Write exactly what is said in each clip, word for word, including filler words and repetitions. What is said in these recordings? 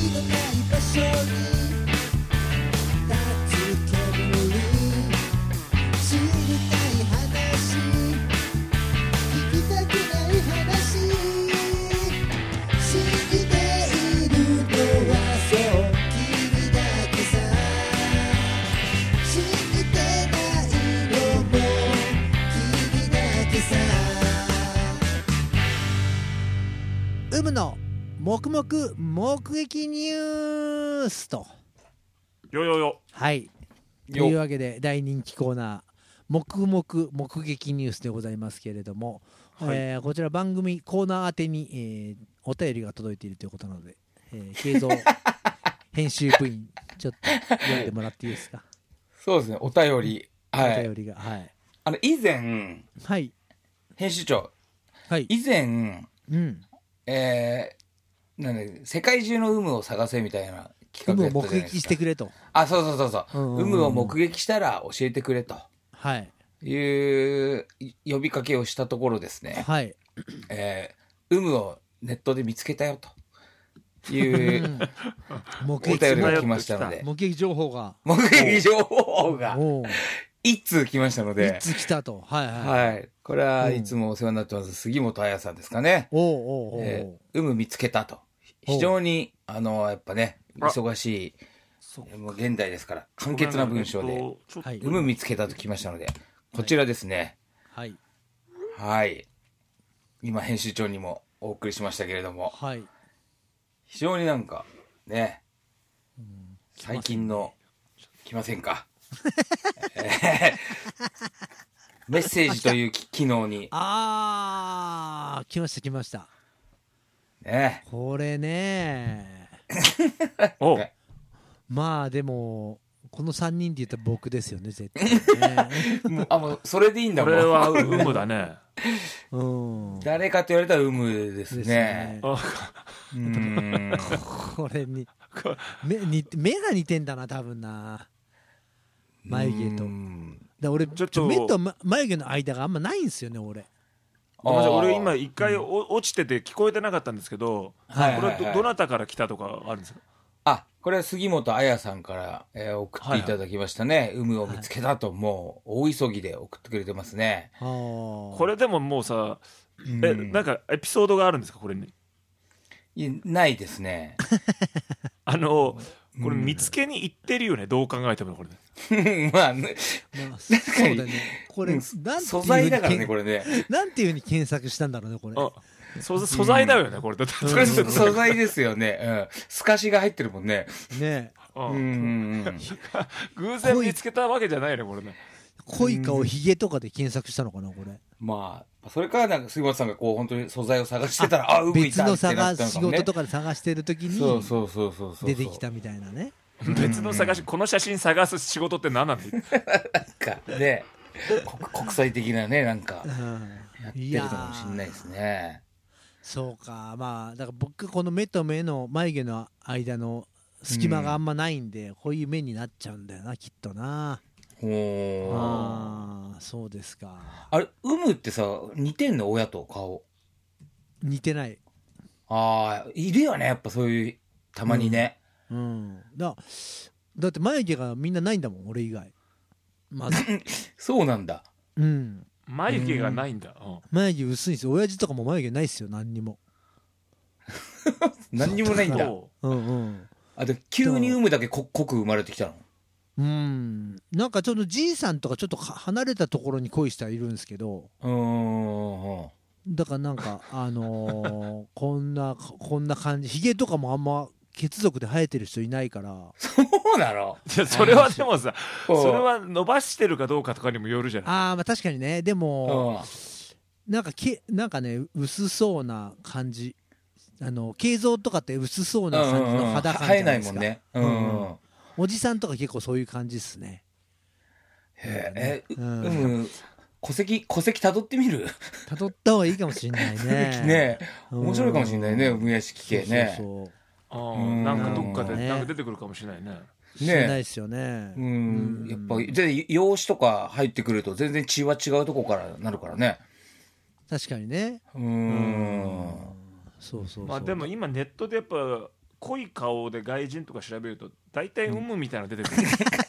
うむの黙々目撃ニュースとよよよはいというわけで大人気コーナー黙々目撃ニュースでございますけれども、はいえー、こちら番組コーナー宛てに、えー、お便りが届いているということなので、えー、慶三編集部員ちょっと読んでもらっていいですか。 そうですね、お便り、はい、 お便りがはいあの以前はい編集長はい以前うんえー、なんで世界中の有無を探せみたいな企画やったじゃないですか。 有無を目撃してくれと。 あ、そうそうそうそう。 うんうんうん、 有無を目撃したら教えてくれと。 はい。 いう呼びかけをしたところですね。 はい。 えー、有無をネットで見つけたよというお便りが来ましたので。 目撃情報が。 目撃情報が一通来ましたので。 一通来たと。はいはい。 はい。これはいつもお世話になってます杉本彩さんですかね。 おうおうおう、 えー、有無見つけたと。非常にあのやっぱね忙しいもう現代ですから簡潔な文章で有無見つけたと来ましたので、こちらですね。 はい。 はい。今編集長にもお送りしましたけれども、 はい。 非常になんかね、うん、最近の来ませんか。メッセージという機能に。 ああ、来ました来ました。 ね。 これね。 おまあでもこのさんにんで言ったら僕ですよね絶対ね。 もうあもうそれでいいんだもん。これは有無だね。 うん。 誰かと言われたら有無ですね。ですねうん。これに目に目が似てんだな多分な。眉毛と。だ俺ちょっと目と眉毛の間があんまないんですよね俺。 俺今一回落ちてて聞こえてなかったんですけど、はいはいはい、これは ど, どなたから来たとかあるんですか。 あ、これは杉本彩さんから、えー、送っていただきましたね、はいはい、有無を見つけたと、はい、もう大急ぎで送ってくれてますね。 これでももうさ、うん、えなんかエピソードがあるんですかこれに。 いやないですね。 あのこれ見つけに行ってるよね、うん、どう考えてもこれね。まあ、ね、 まあ、そうだね。これ、うん、 なんて素材だからねこれね。 なんていう風に検索したんだろうねこれ。 あ素, 素材だよね、うん、これだって。 それ素材ですよね。うん。透かしが入ってるもんね。 ね。 うんうんうん。 偶然見つけたわけじゃないねこれね。 恋かをヒゲとかで検索したのかなこれ。 まあそれからなんか杉本さんがこう本当に素材を探してたらああ海いたってなったのかもね。別の探仕事とかで探してる時にそうそうそうそうそう出てきたみたいなね。 別の探しこの写真探す仕事って何なんだ。なんかね国際的なねなんかやってるかもしれないですね。 そうかまあだから僕この目と目の眉毛の間の隙間があんまないんで、うん、こういう目になっちゃうんだよなきっとな。 おあそうですか。 あれ有無ってさ似てんの親と顔。 似てない。 ああいるよねやっぱそういうたまにね。 うん、うん、だ, だって眉毛がみんなないんだもん俺以外。まずそうなんだ。 うん眉毛がないんだ、うん、 眉毛薄いんですよ。親父とかも眉毛ないっすよ何にも。 何にもないんだ。 うんうんあで急に有無だけ濃く生まれてきたの。 うんなんかちょっとじいさんとかちょっと離れたところに恋してはいるんですけど、 うんだからなんかあのー、こんなこんな感じ。ヒゲとかもあんま血族で生えてる人いないから。 そうなの。 それはでもさそれは伸ばしてるかどうかとかにもよるじゃない。 ああまあ確かにね。でもなんかけなんかね薄そうな感じ。あの形像とかって薄そうな感じの肌感じゃないですか。 生えないもんね。うんうんおじさんとか結構そういう感じっすね。 へえ、うん、戸籍戸籍たどってみる？ たどった方がいいかもしれないね。 ね面白いかもしれないね無屋敷系ね。 そうそうそう。 ああなんかどっかでなんか出てくるかもしれないね。 知らないですよね。 うん、やっぱで養子とか入ってくると全然血は違うとこからなるからね。 確かにね。 うん。 そうそうそう。 まあでも今ネットでやっぱ濃い顔で外人とか調べると大体有無みたいなの出てくる、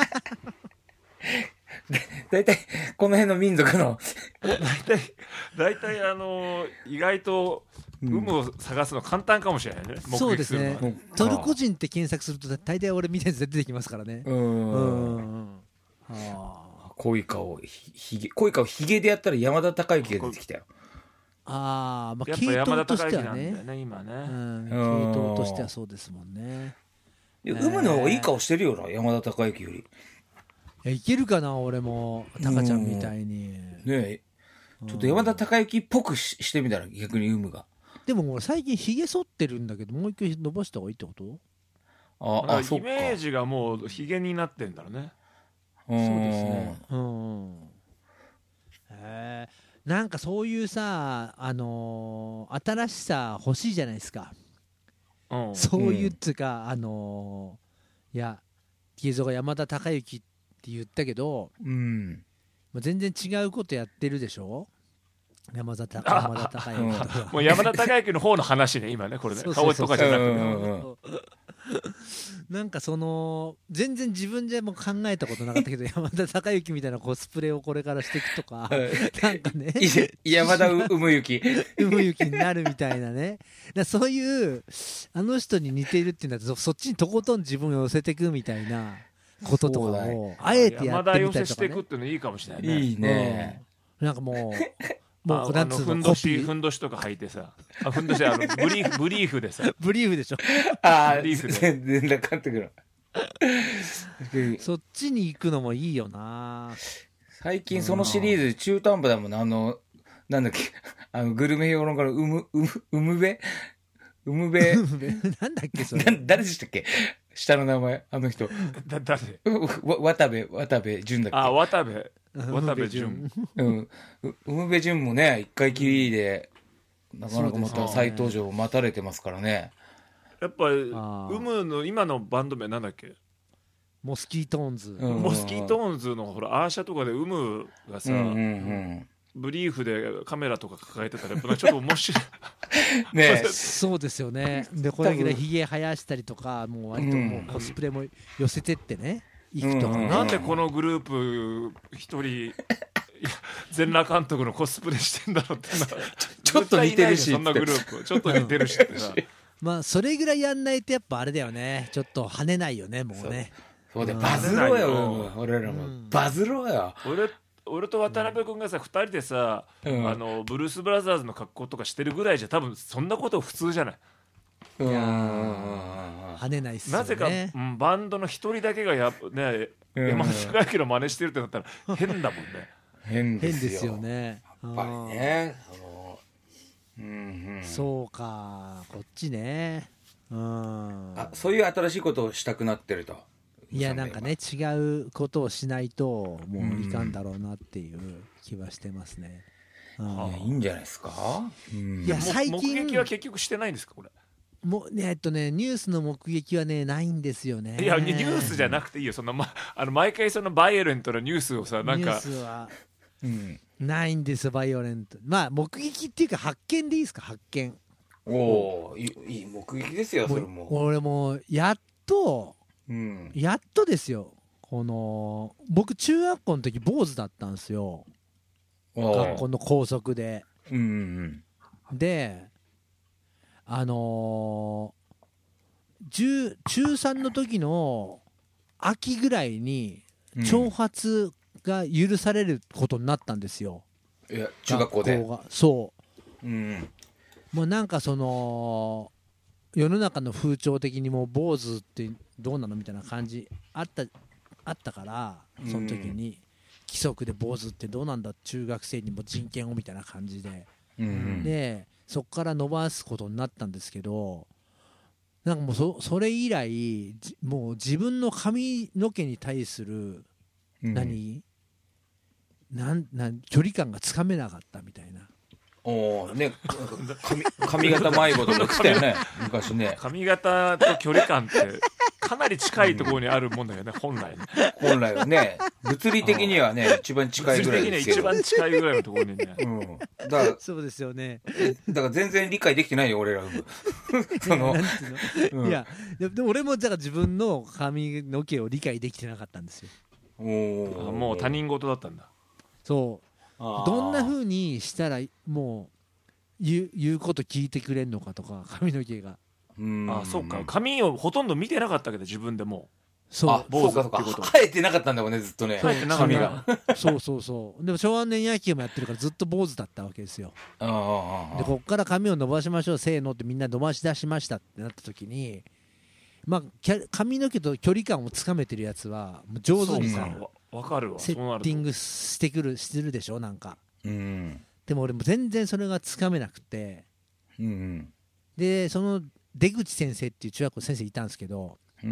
だいたいこの辺の民族の大体大体あの意外と有無を探すの簡単かもしれないね、 うん、そうですね。トルコ人って検索すると大体俺みたいなやつ出てきますからね。うんうんあ濃い顔ひげ濃い顔ひげでやったら山田孝之が出てきたよ。 ああ、まあ、 やっぱ山田孝之なんだよね今ね、 うん、系統としてはそうですもんね。 有無の方がいい顔してるよな、山田孝之より。いやいけるかな俺もタカちゃんみたいにねえ、ちょっと山田孝之っぽく し, してみたら逆に有無が。 でも俺最近ひげ剃ってるんだけどもう一回伸ばした方がいいってこと？ ああ、イメージがもうひげになってんだろうね。 そうですね。うん。へえ。なんかそういうさ、あのー、新しさ欲しいじゃないですか。うん、そういうつうか、あのー、いやゲゾが山田孝之って言ったけど、うん、全然違うことやってるでしょ。山田孝之とかもう山田孝之の方の話ね今ねこれね顔とかじゃなくてなんかその全然自分でも考えたことなかったけど山田孝之みたいなコスプレをこれからしていくとかなんかね山田うむゆきうむゆきになるみたいなね。だそういうあの人に似ているっていうんだと そ, そっちにとことん自分を寄せていくみたいなこととかをあえてやってみたりとか、ね、山田寄せしていくっていうのいいかもしれないね。 いいね、 うん、なんかもうもうなんつうのふんどしふんどしとか履いてさあふんどしあのブリーフブリーフでさブリーフでしょああ全然なかってくるそっちに行くのもいいよな。 最近そのシリーズ中途半端だもんな。あのなんだっけあのグルメ評論家のうむうむうむべうむべなんだっけそれ誰でしたっけ下の名前あの人だ誰渡部渡部淳だっけ。 あ渡部渡部淳、 うん、うむべ淳もね一回きりでなかなかまた再登場を待たれてますからね。 やっぱりうむの今のバンド名なんだっけ。 モスキートーンズ、 うん、モスキートーンズのほらアーシャとかでうむがさ、うんうんうん、ブリーフでカメラとか抱えてたらやっぱちょっと面白いねそうですよね。でこれぐらいひげ生やしたりとかもう割ともうコスプレも寄せてってね行くとか、ね、 なんでこのグループ一人全裸監督のコスプレしてんだろうってちょっと似てるしそんなグループちょっと似てるしってさまあそれぐらいやんないとやっぱあれだよね。ちょっと跳ねないよねもうね。 そうでバズろうよ俺らもバズろうよ。 俺俺と渡辺君がさふたりでさ、うん、あのブルース・ブラザーズの格好とかしてるぐらいじゃ多分そんなこと普通じゃない。 いや跳ねないっすよね。 なぜか、うん、バンドの一人だけがや、ね、山田孝之の真似してるってなったら変だもんね。 変ですよ、 変ですよね。 やっぱりねあの、うんうん、 そうかこっちね、うん、 あそういう新しいことをしたくなってると。 いやなんかね違うことをしないともういかんだろうなっていう気はしてますね、 うん、いやいいんじゃないですか、 うん、いや最近目撃は結局してないんですかこれ。 もねえっとねニュースの目撃はねないんですよね。 いやニュースじゃなくていいよその、ま、あの毎回そのバイオレントなニュースをさなんかニュースは、うん、ないんですバイオレント。まあ目撃っていうか発見でいいですか発見。 おおいい目撃ですよそれも。 俺もやっとうん、やっとですよこの僕中学校の時坊主だったんですよ学校の校則で、うんうん、であのー、中さんの時の秋ぐらいに長髪が許されることになったんですよ、 うん、いや中学校でそう、うん、もうなんかその世の中の風潮的にもう坊主ってどうなのみたいな感じあったあったからその時に規則で坊主ってどうなんだ中学生にも人権をみたいな感じで、うん、でそこから伸ばすことになったんですけどなんかもう そ, それ以来もう自分の髪の毛に対する何、うん、なんなん距離感がつかめなかったみたいな。 おね、髪, 髪型迷子とか来たよね昔ね。 髪型と距離感ってかなり近いところにあるもんだよね本来ね。 本来はね物理的にはね一番近いぐらいですけど。 物理的には一番近いぐらいのところにね。 うん。だからそうですよね。 だから全然理解できてないよ俺ら。そのなんていうの、うん、いやでも俺もだから自分の髪の毛を理解できてなかったんですよ。 おあもう他人事だったんだ。 そうどんな風にしたらもう言う、言うこと聞いてくれんのかとか髪の毛がうんあそうか髪をほとんど見てなかったけど自分でもそう坊主ってこと生えてなかったんだもんねずっとね生えてなかったそうそうそうでも昭和年野球もやってるからずっと坊主だったわけですよ。 あでこっから髪を伸ばしましょうせーのってみんな伸ばし出しましたってなった時にまあ髪の毛と距離感をつかめてるやつは上手にさわかるわセッティングしてくるしてるでしょなんか、 うん、 でも俺も全然それがつかめなくて、 うん、 でその出口先生っていう中学校先生いたんですけど、 うん、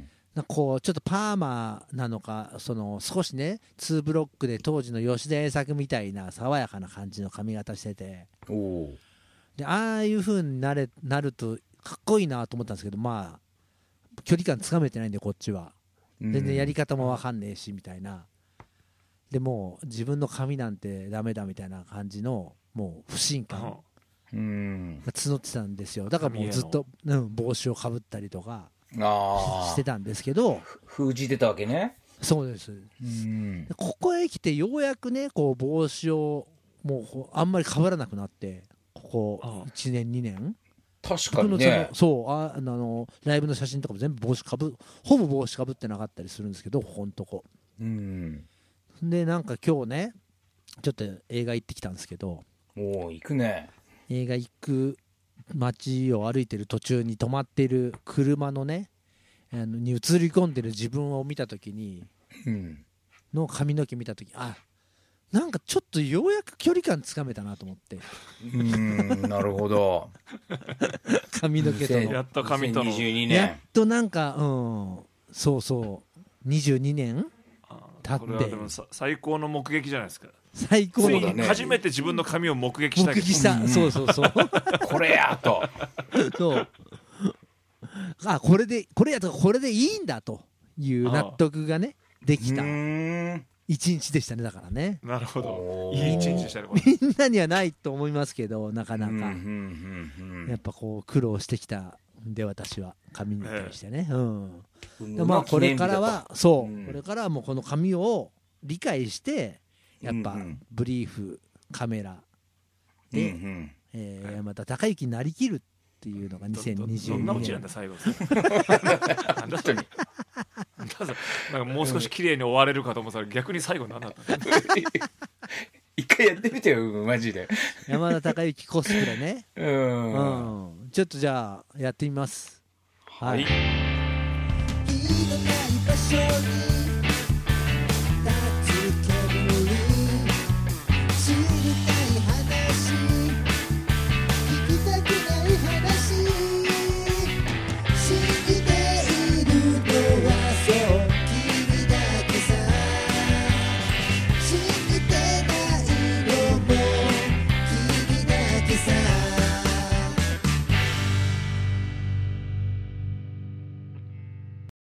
なんかこうちょっとパーマなのかその少しねツーブロックで当時の吉田栄作みたいな爽やかな感じの髪型してておでああいう風になれなるとかっこいいなと思ったんですけどまあ距離感つかめてないんでこっちは全然やり方も分かんねえしみたいなでもう自分の髪なんてダメだみたいな感じのもう不信感が募ってたんですよ。だからもうずっと、うん、帽子をかぶったりとかしてたんですけど封じてたわけね。 そうです。うんここへ来てようやくねこう帽子をもうあんまりかぶらなくなってここいちねんにねん確かにねそうああのライブの写真とかも全部帽子かぶほぼ帽子かぶってなかったりするんですけどここんとこうんでなんか今日ねちょっと映画行ってきたんですけどおお行くね映画行く街を歩いてる途中に止まっている車のねあのに映り込んでる自分を見た時に、うん、の髪の毛見た時あなんかちょっとようやく距離感つかめたなと思ってうーんなるほど髪の毛とのやっと髪とのにじゅうにねんやっとなんかうんそうそうにじゅうにねん経ってこれはでも最高の目撃じゃないですか。 最高の、 ね、初めて自分の髪を目撃した目撃した、うん、そうそうそうこれやとそうあこれでこれやとこれでいいんだという納得がねできた一日でしたね。だからねなるほどいい一日でしたねこれみんなにはないと思いますけどなかなかやっぱこう苦労してきたんで私は髪に対してね、ええ、うんでまあこれからはそう、うん、これからはもうこの髪を理解してやっぱブリーフカメラで、うんうんえー、また高之になりきるっていうのがにせんにじゅうにねんどんなオチなんだ最後なんかもう少し綺麗に終われるかと思ったら逆に最後何だったの一回やってみてよマジで山田孝之コスプレねうん、 うん、ちょっとじゃあやってみます。 はい、はい